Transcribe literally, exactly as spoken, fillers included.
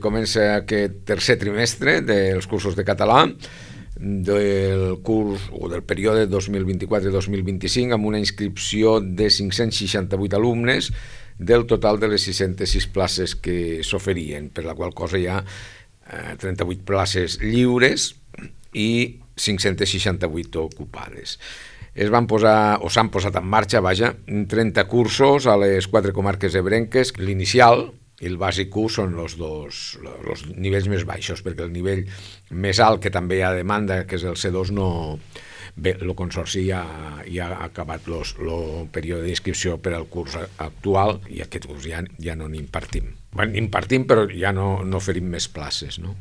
Comença aquest tercer trimestre dels cursos de català del curs o del període dos mil vint-i-quatre dos mil vint-i-cinc amb una inscripció de cinc-cents seixanta-vuit alumnes del total de les sis-centes sis places que s'oferien, per la qual cosa hi ha eh, trenta-vuit places lliures i cinc-centes seixanta-vuit ocupades. Es van posar, o s'han posat en marxa, vaja, trenta cursos a les quatre comarques ebrenques. L'inicial i el bàsic u són els dos els nivells més baixos, perquè el nivell més alt, que també hi ha demanda, que és el C dos, no... Bé, el Consorci ja, ja ha acabat el període d'inscripció per al curs actual i aquest curs ja, ja no n'impartim. Bueno, n'impartim, però ja no, no oferim més places, no?